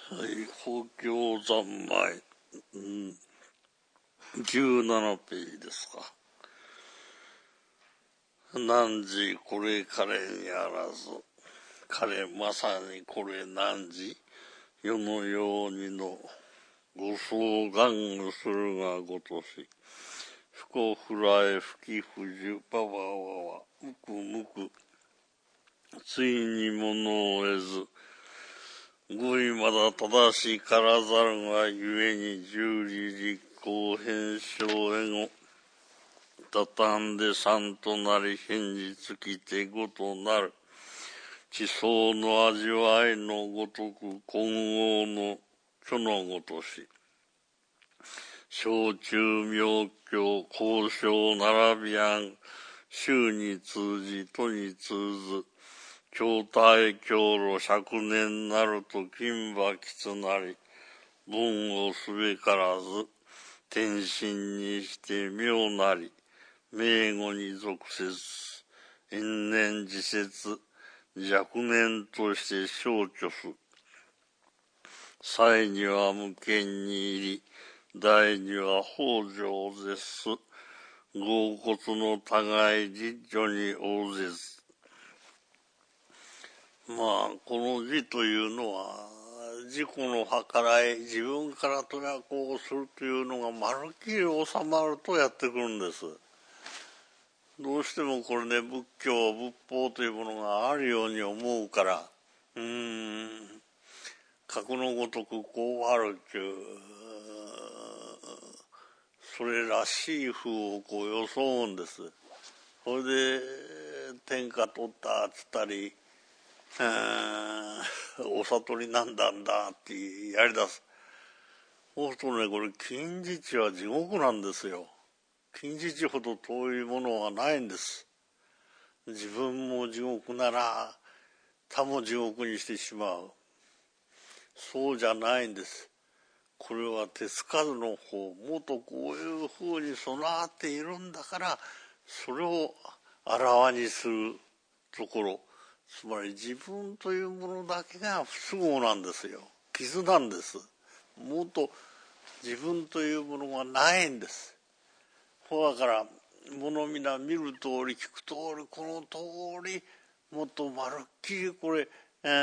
はい、法教三昧、17ページですか。汝これ彼にあらず、彼まさにこれ汝、世のようにのご相願をするがごとし、不幸不来不帰不受パワワワむくむく、ついに物を得ず、ごいまだ正しからざるがゆえに十里立候変象へご、畳んで三となり現実きてごとなる。地層の味わいのごとく混合の虚のごとし。小中妙教交渉並び案、衆に通じ都に通ず。筐体強路百年なると金馬きつなり、文をすべからず、天心にして妙なり、名語に属せず、因縁自説、若年として消去す。際には無権に入り、大には北条絶す。合骨の互い実序に応ぜず。まあ、この字というのは、自己の計らい、自分からとやこうするというのがまるっきり収まるとやってくるんです。どうしてもこれね、仏教、仏法というものがあるように思うから、格のごとくこうあるっていう、それらしい風をこう装うんです。それで、天下取ったっつったり、お悟りなんだんだってやり出す。そうするとね、これ近似値は地獄なんですよ。近似値ほど遠いものはないんです。自分も地獄なら他も地獄にしてしまう。そうじゃないんです。これは手つかずの方、もっとこういう風に備わっているんだから、それをあらわにするところ。つまり自分というものだけが不都合なんですよ。傷なんです。もっと自分というものがないんです。だから物皆見る通り聞く通りこの通りもっとまるっきりこれ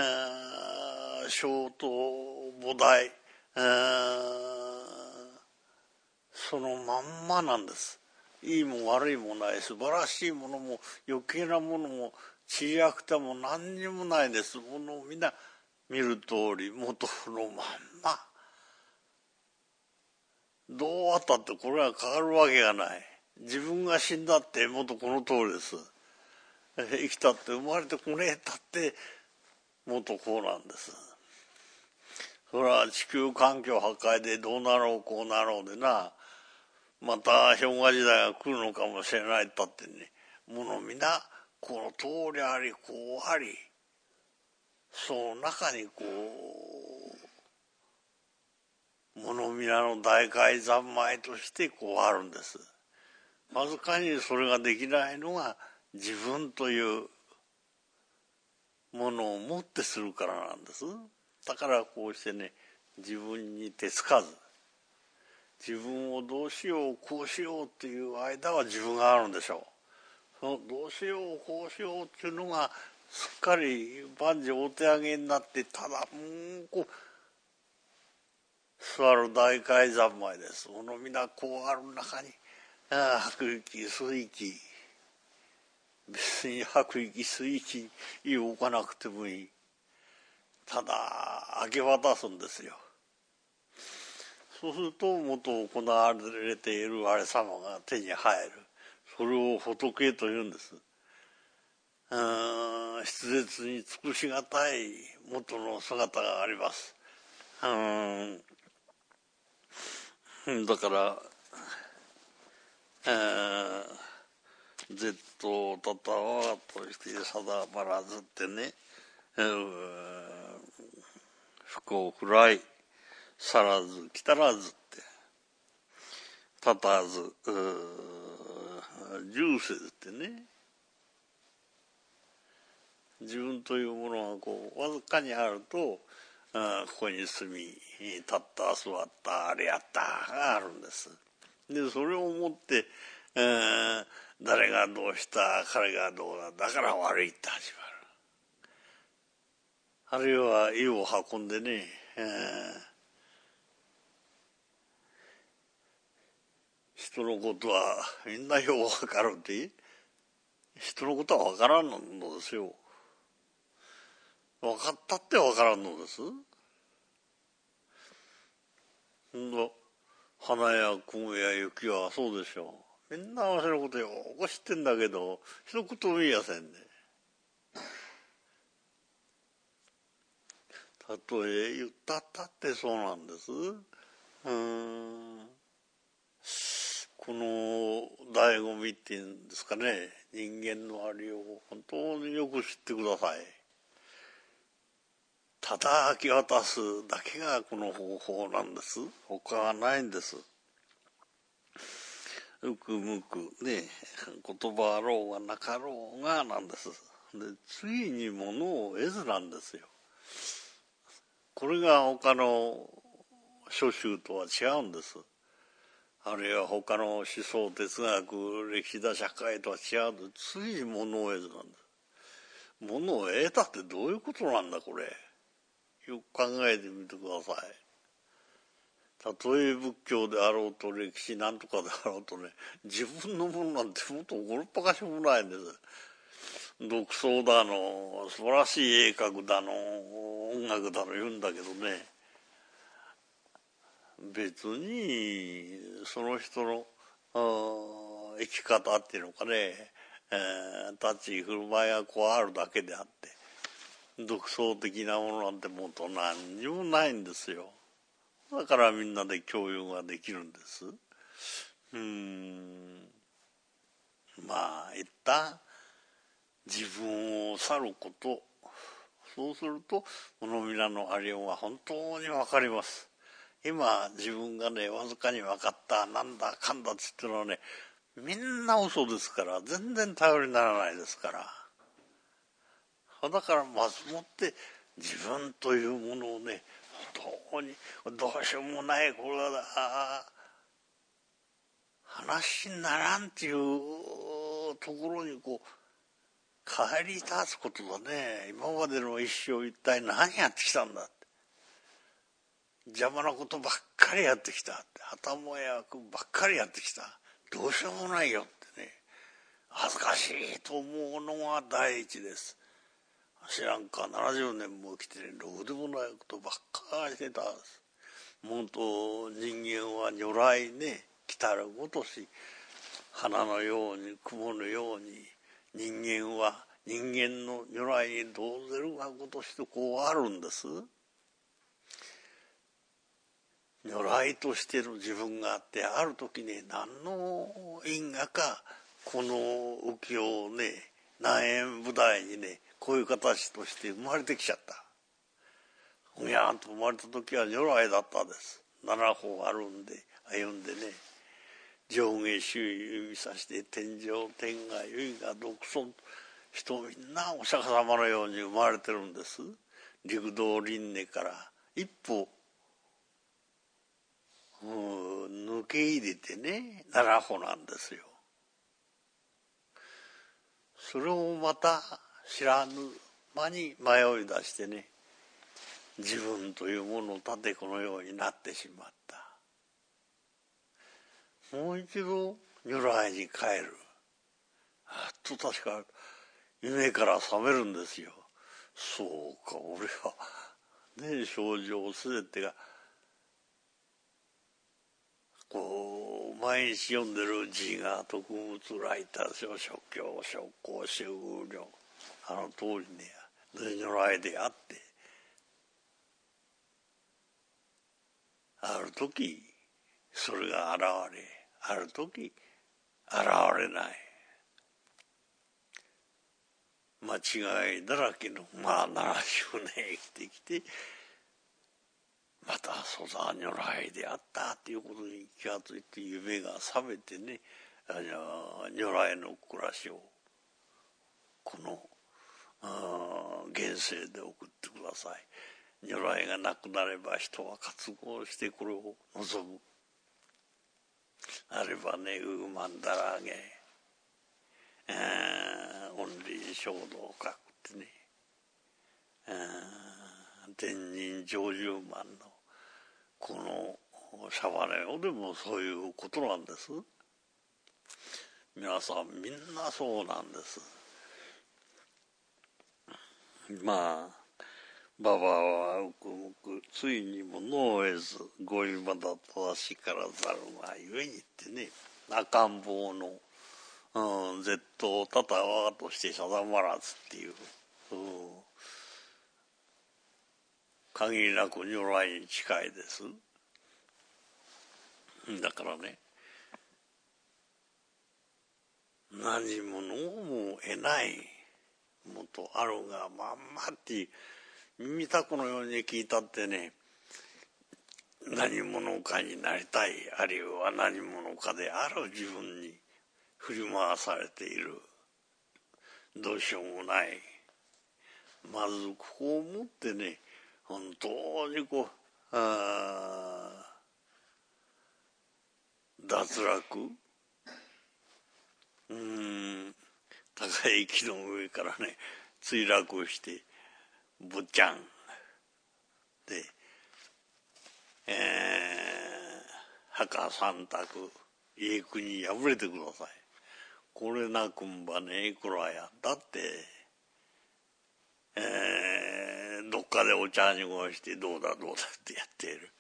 小と菩提そのまんまなんです。いいも悪いもない、素晴らしいものも余計なものもちやくたも何にもないです。ものをみんな見る通り元のまんま。どうあったってこれは変わるわけがない。自分が死んだって元この通りです。生きたって生まれてこねえったって元こうなんです。それは地球環境破壊でどうなろうこうなろうでな、また氷河時代が来るのかもしれないったってね、ものみなこの通りありこうあり、その中にこうものみなの大海三昧としてこうあるんです。わずかにそれができないのが自分というものをもってするからなんです。だからこうしてね、自分に手つかず、自分をどうしようこうしようっていう間は自分があるんでしょう。そのどうしようこうしようっていうのがすっかり万事お手上げになって、ただこう座る大海三昧です。この皆こうある中に吐く息吸う息、別に吐く息吸う息動かなくてもいい。ただ明け渡すんですよ。そうすると元行われているあれ様が手に入る。それを仏というんです。筆舌に尽くしがたい元の姿があります。だから絶倒たたわとして定まらずってね、不幸不来去らず来たらずって立たず重せずってね、自分というものがこうわずかにあるとここに住み、立った、座った、あれやったがあるんです。で、それをもって、誰がどうした、彼がどうだ、だから悪いって始まる。あるいは湯を運んでね、人のことはみんなようわかるって、人のことはわからんのですよ。分かったって分からんのです。花や雲や雪はそうでしょう。みんなわしのことよく知ってんだけど、一言も言いやせんね。たとえ言ったったってそうなんです。この醍醐味っていうんですかね、人間のありを本当によく知ってください。ただ明け渡すだけがこの方法なんです。他はないんです。うくむくね、言葉あろうがなかろうがなんです。で、次に物を得ずなんですよ。これが他の諸宗とは違うんです。あるいは他の思想、哲学、歴史だ、社会とは違う。次に物を得ずなんです。物を得たってどういうことなんだこれ。よく考えてみてください。たとえ仏教であろうと歴史なんとかであろうとね、自分のものなんてもっとおろっぱかしもないんです。独創だの、素晴らしい絵描くだの、音楽だの言うんだけどね、別にその人の生き方っていうのかね、立ち居振る舞いがこうあるだけであって、独創的なものなんてもっと何にもないんですよ。だからみんなで共有ができるんです。まあ一旦自分を去ること、そうするとこの皆のありようが本当に分かります。今自分がねわずかに分かったなんだかんだっつってのはね、みんな嘘ですから、全然頼りにならないですから。だからまずもって自分というものをね、本当にどうしようもないこれは話にならんっていうところにこう帰り立つことだね。今までの一生一体何やってきたんだって、邪魔なことばっかりやってきたって、頭やくばっかりやってきた、どうしようもないよってね、恥ずかしいと思うのが第一です。知らんか70年も生きてね、ろうでもないことばっかりしてたんです。もっと人間は如来ね、来たるごとし、花のように雲のように、人間は人間の如来に同ぜるがごとしてこうあるんです。如来としての自分があって、ある時ね、何の因果かこの浮世をね、南縁舞台にね、こういう形として生まれてきちゃった。ほにゃんと生まれた時は如来だったんです。七歩歩んで歩んでね、上下周囲指さして天上天下唯我独尊、人みんなお釈迦様のように生まれてるんです。陸道輪廻から一歩抜け入れてね、七歩なんですよ。それをまた知らぬ間に迷い出してね、自分というものを立てこのようになってしまった。もう一度如来に帰る。と確か夢から覚めるんですよ。そうか、俺はね、症状すべてがこう毎日読んでる自我徳物ライター書諸教諸行修行、あの通りね、如来であって、ある時それが現れ、ある時現れない、間違いだらけの70年生きてきて、またそうだ如来であったっていうことに気がついて、夢が覚めてね、如来の暮らしをこの現世で送ってください。 如来がなくなれば人は渇望してこれを望む。あればね、ウーマンダラーゲオンリー衝動を書くってね、天人常住マンのこのシャバネオでもそういうことなんです。皆さんみんなそうなんです。まあババはうくむくついにものを得ずごいまだ正しからざるがゆえにってね、赤ん坊の、絶倒たたわとして定まらずっていう、限りなく如来に近いです。だからね、何者も得ないもとあるがまんまって耳たこのように聞いたってね、何者かになりたい、あるいは何者かである自分に振り回されている。どうしようもない。まずここをもってね、本当にこう脱落、高い木の上からね墜落して坊ちゃんで、墓三択家国に敗れてください。これなくんばねいくらやだって、どっかでお茶にごしてどうだどうだってやっている。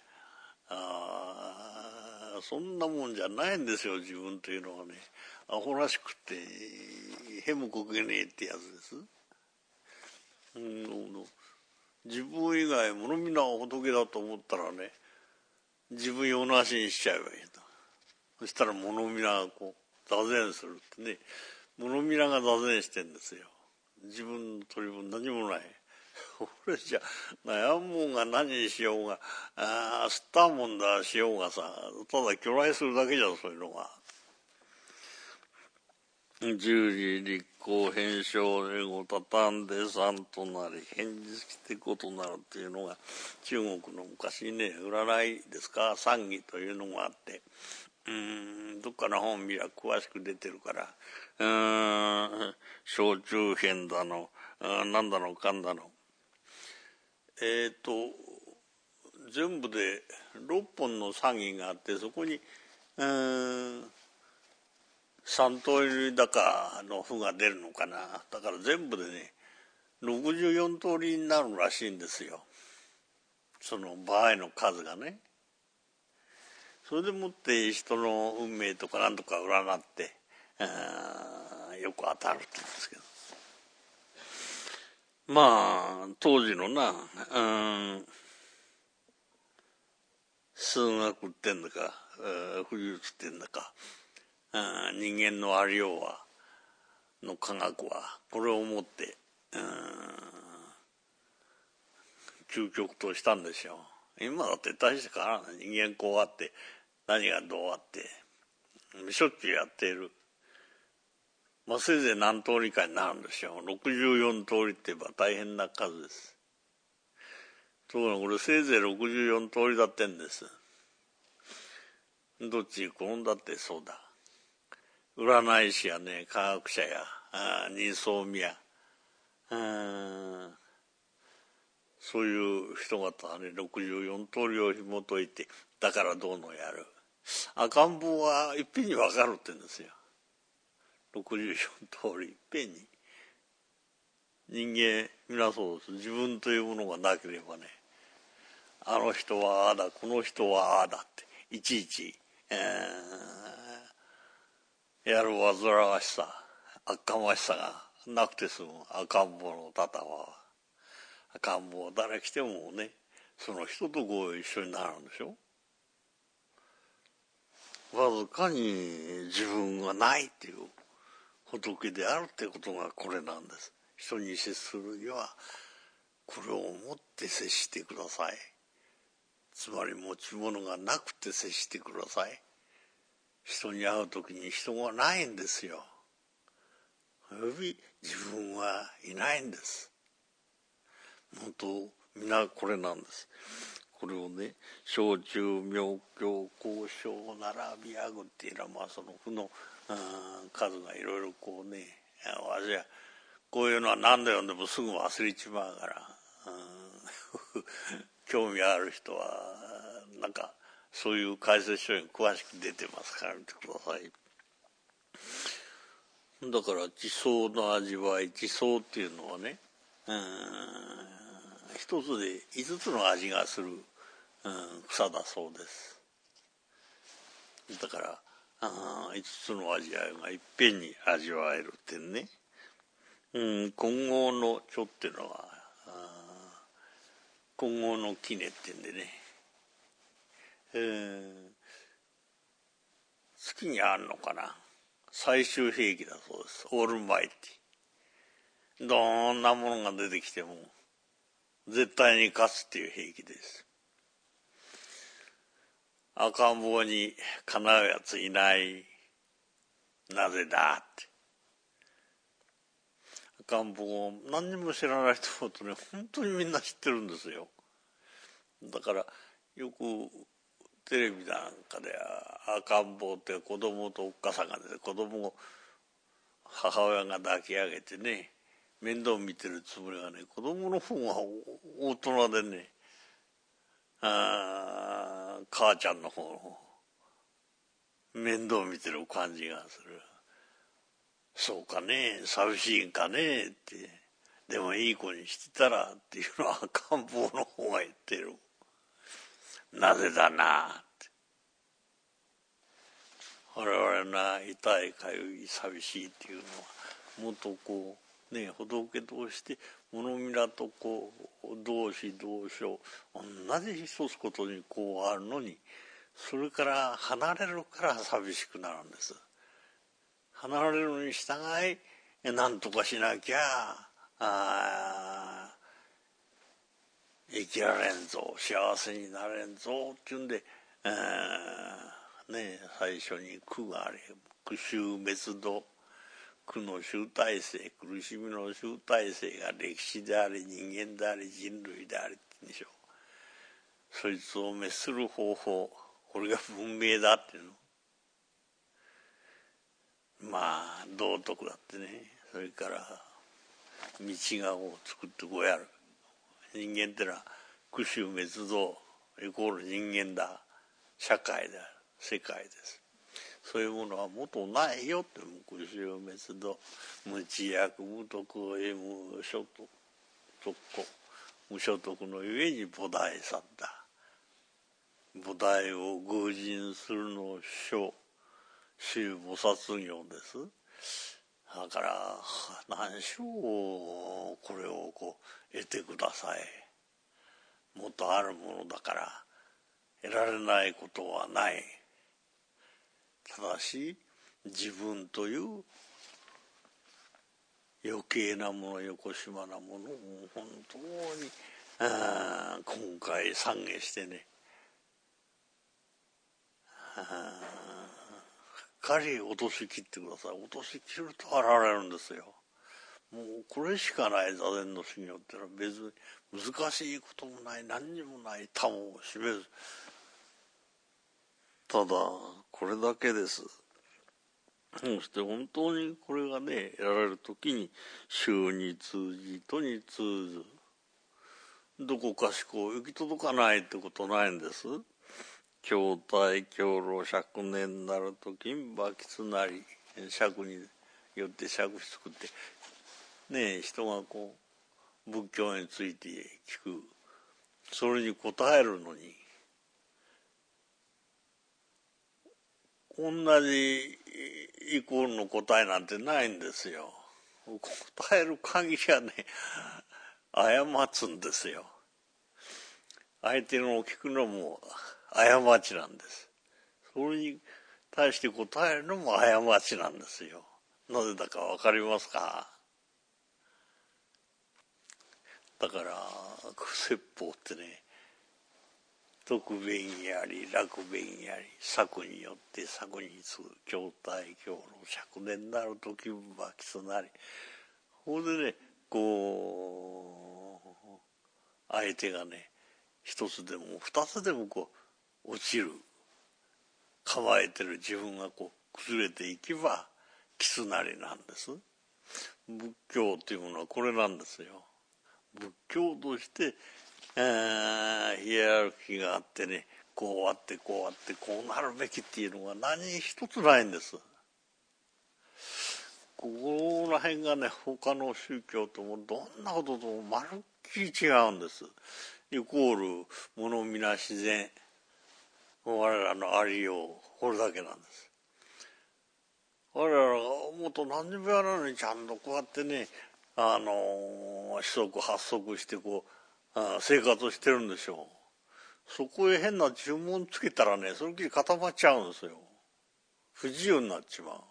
そんなもんじゃないんですよ、自分というのはね。アホらしくてへもこけねえってやつです。自分以外物見な仏だと思ったらね、自分用なしにしちゃえばいいと。そしたら物見ながこう座禅するってね、物見なが座禅してんですよ。自分の取り分何もない。俺じゃ悩むもんが何にしようが、吸ったもんだしようがさ、ただ巨来するだけじゃん、そういうのが。十字立候変象でご畳んで三となり返事してことなるっていうのが中国の昔ね、占いですか、賛儀というのがあって、どっかの本見りゃ詳しく出てるから、小中編だの、なんだのかんだの、全部で6本の賛儀があって、そこに3通りだかの符が出るのかな。だから全部でね64通りになるらしいんですよ、その場合の数がね。それでもって人の運命とかなんとか占ってよく当たるって言うんですけど、まあ当時のな、数学ってんだか不術ってんだか、人間のありようはの科学はこれをもって究極としたんでしょう。今だって大して変わらない。人間こうあって何がどうあってしょっちゅうやっている。まあせいぜい何通りかになるんでしょう。64通りって言えば大変な数です。ところがこれせいぜい64通りだってんです。どっち転んだってそうだ。占い師やね、科学者や人相見やそういう人方はね64通りを紐解いて、だからどうのやる。赤ん坊はいっぺんに分かるって言うんですよ。64通りいっぺんに。人間皆そうです。自分というものがなければね、あの人はああだこの人はああだっていちいち、やる煩わしさ悪かましさがなくて済む赤ん坊のたたは。赤ん坊は誰来てもねその人とこう一緒になるんでしょ。わずかに自分がないっていう仏であるってことがこれなんです。人に接するにはこれを持って接してください。つまり持ち物がなくて接してください。人に会う時に人がないんですよ。および自分はいないんです。本当皆これなんです。これをね、小中妙教交渉並びあぐっていうのは、まあその負の数がいろいろこうね、わしはこういうのは何度読んでもすぐ忘れちまうから、興味ある人はなんかそういう解説書に詳しく出てますから見てください。だから地層の味わい、地層っていうのはね、一つで5つの味がする、草だそうです。だから5つの味わいがいっぺんに味わえるってね、混合の書っていうのは混合の杵ってんでね、月にあるのかな、最終兵器だそうです。オールマイティ、どんなものが出てきても絶対に勝つっていう兵器です。赤ん坊にかなうやついない、なぜだって。赤ん坊を何にも知らない人とね、本当にみんな知ってるんですよ。だからよくテレビなんかで赤ん坊って子供とおっかさんが出て、子供を母親が抱き上げてね、面倒見てるつもりがね、子供の方が大人でね、母ちゃんの方の面倒見てる感じがする。そうかね、寂しいんかねって、でもいい子にしてたらっていうのは赤ん坊の方が言ってる。なぜだなって。我々な痛いかゆい寂しいっていうのはもっとこうね、仏として物見らとこう同志同所同じ一つことにこうあるのに、それから離れるから寂しくなるんです。離れるのに従い何とかしなきゃ生きられんぞ、幸せになれんぞっていうんで、ね、最初に苦があれ、苦集滅道、苦の集大成、苦しみの集大成が歴史であり人間であり人類でありって言うんでしょう。そいつを滅する方法、これが文明だっていうの。まあ道徳だってね、それから道がを作ってこうやる。人間ってのは苦集滅道イコール人間だ、社会である、世界です。そういうものは元ないよって、苦集滅道、無知薬無徳無所得、無所得のゆえに菩提さんだ。菩提を偶人するの諸宗菩薩業です。だから何しろこれをこう得てください。もっとあるものだから得られないことはない。ただし自分という余計なもの、よこしまなものを本当に今回懺悔してね、しっかり落とし切ってください。落とし切ると現れるんですよ。もうこれしかない座禅の修行ってのは別に難しいこともない、何にもない他も示す。ただこれだけです。そして本当にこれがね得られる時に宗に通じとに通ず、どこかしこ行き届かないってことないんです。筐体筐老釈年なると金馬狐なり、釈によって釈作ってね、人がこう仏教について聞く、それに答えるのに同じイコールの答えなんてないんですよ。答える限りはね過つんですよ。相手の聞くのも過ちなんです。それに対して答えるのも過ちなんですよ。なぜだか分かりますか？だから説法ってね、徳弁やり楽弁やり策によって策に次ぐ筐体筐老釈年なる時分は基礎なり、ここでねこう相手がね、一つでも二つでもこう落ちる、構えてる自分がこう崩れていけば狐なりなんです。仏教というものはこれなんですよ。仏教として、ヒエラルキーがあってね、こうあってこうあってこうなるべきっていうのが何一つないんです。ここら辺がね、他の宗教ともどんなことともまるっきり違うんです。イコール物皆自然、我らのありよう、これだけなんです。我らがもっと何にもやらないのにちゃんとこうやってね、四則八則してこう生活してるんでしょう。そこへ変な注文つけたらね、その気に固まっちゃうんですよ。不自由になっちまう。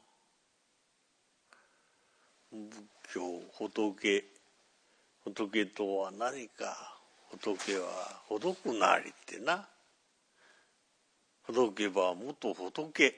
仏教、仏とは何か。仏はほどくなりってな。ほどけばもっと仏。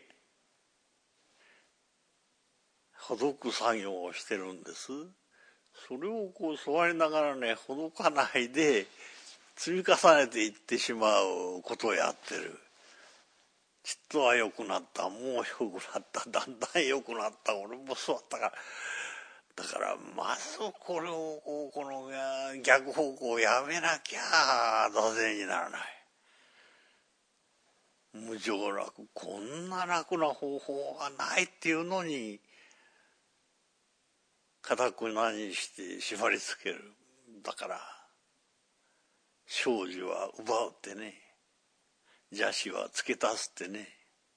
ほどく作業をしてるんです。それをこう座りながらね、ほどかないで積み重ねていってしまうことをやってる。ちっとは良くなった、もう良くなった、だんだん良くなった、俺も座ったから。だからまずこれをこの逆方向をやめなきゃ座禅にならない。無常楽、こんな楽な方法がないっていうのに固くなにして縛り付ける。だから生死は奪うってね、邪死は付け足すってね。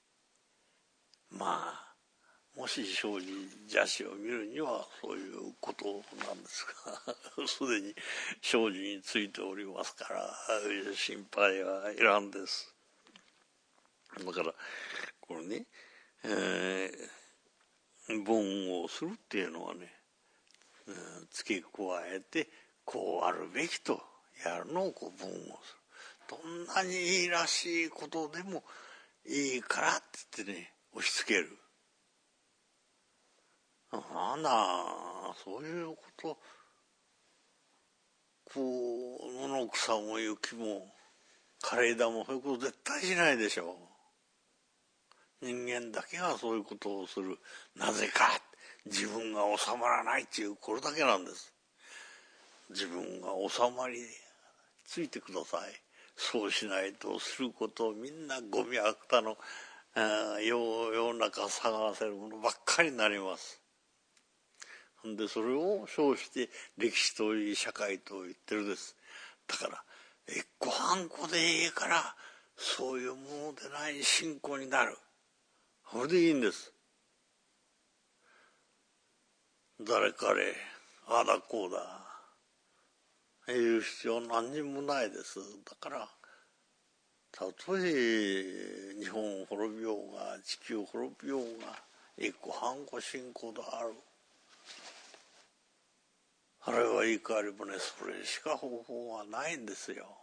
まあもし生死邪死を見るにはそういうことなんですが、すでに生死についておりますから心配はいらんです。だからこれね、凡をするっていうのはね、付け加えてこうあるべきとやるのをこう凡をする。どんなにいいらしいことでもいいからって言ってね、押し付ける。なんだ、そういうこと、こう野草も雪も枯れ枝もそういうこと絶対しないでしょう。人間だけがそういうことをする。なぜか、自分が収まらないっていうこれだけなんです。自分が収まりついてください。そうしないとすることをみんなゴミ悪多の世の中探せるものばっかりになります。でそれを称して歴史といい社会と言ってるです。だから一個半個でいいからそういうものでない信仰になる。それでいいんです。誰彼ああだこうだ言う必要何にもないです。だからたとえ日本滅びようが地球滅びようが一個半個信仰である。あれは言い換えればね、それしか方法はないんですよ。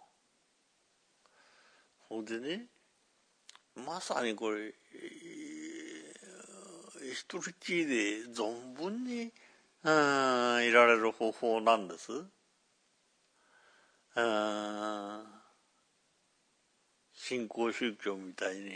ほんでね、まさにこれ一人きりで存分にいられる方法なんです。新興宗教みたいに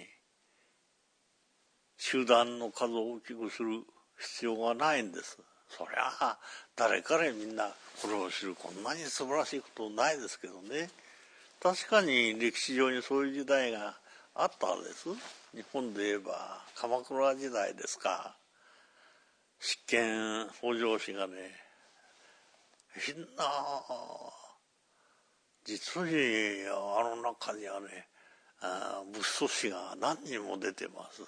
集団の数を大きくする必要がないんです。そりゃあ誰彼みんなこれを知るこんなに素晴らしいことないですけどね。確かに歴史上にそういう時代があったんです。日本で言えば鎌倉時代ですか。執権北条氏がね、みんな実にあの中にはね仏祖師が何人も出てます。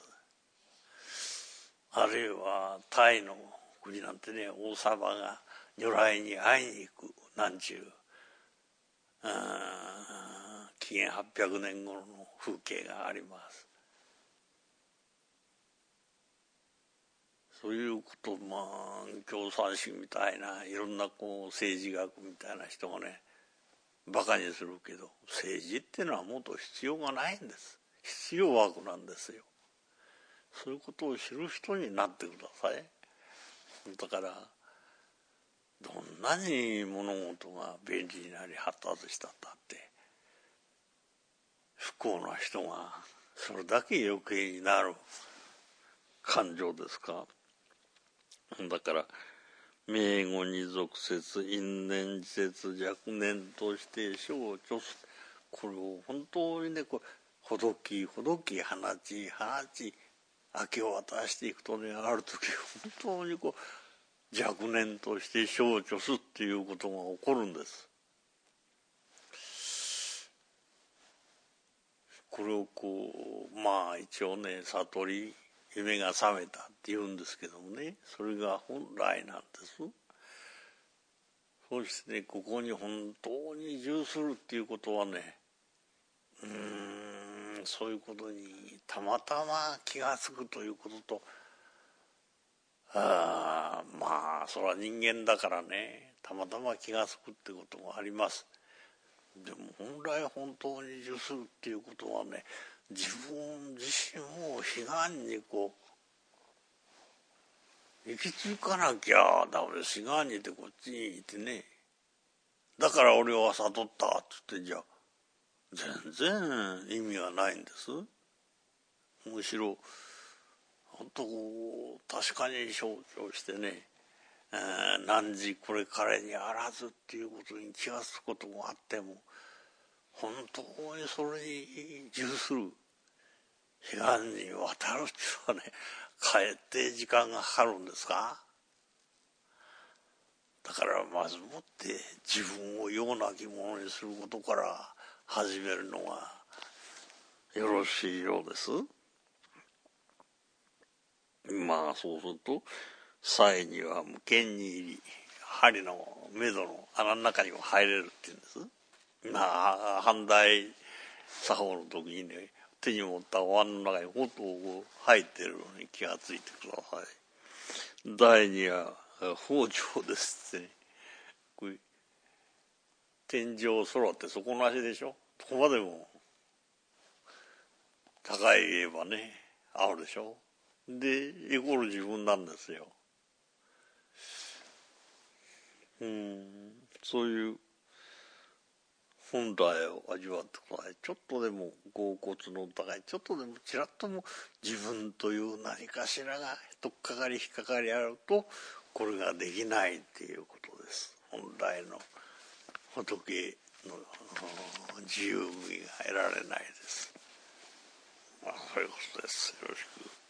あるいはタイの国なんてね、王様が如来に会いに行くなんちゅう紀元800年頃の風景があります。そういうこと共産主義みたいないろんなこう政治学みたいな人がねバカにするけど、政治っていうのはもっと必要がないんです。必要悪なんですよ。そういうことを知る人になってください。だからどんなに物事が便利になり発達したったって不幸な人がそれだけ余計になる感情ですか。だから名語に俗説因縁自説若念として象徴する、これを本当にねほどき放ち明けを渡していくとね、ある時本当に若念として象徴すっていうことが起こるんです。これをまあ一応ね、悟り夢が覚めたって言うんですけどもね、それが本来なんです。そしてね、ここに本当に従するっていうことはね、そういうことにたまたま気がつくということと、まあそれは人間だからね、たまたま気がつくってこともあります。でも本来本当に従するっていうことはね、自分自身を彼岸に行き着かなきゃダメです。彼岸にいてこっちにいてね、だから俺は悟ったって言って、じゃあ全然意味がないんです。むしろ本当確かに象徴してね、汝これ彼にあらずっていうことに気がつくこともあっても、本当にそれに従する彼岸に渡るっていうのはね、かえって時間がかかるんですか。だからまずもって自分をようなきものにすることから始めるのがよろしいようです。まあそうすると際には無限に入り、針の目処の穴の中にも入れるっていうんです。まあ反対作法の時にね、手に持ったお椀の中にほと入ってるのに気がついてください。第二は包丁ですってね。これ天井空って底なしでしょ。ここまでも高い言えばねあるでしょ。でイコール自分なんですよ。そういう本来を味わってください。ちょっとでも恍惚の高い、ちょっとでもちらっとも自分という何かしらがとっかかり引っかかりあると、これができないっていうことです。本来の仏の自由味が得られないです。まあそういうことです。よろしく。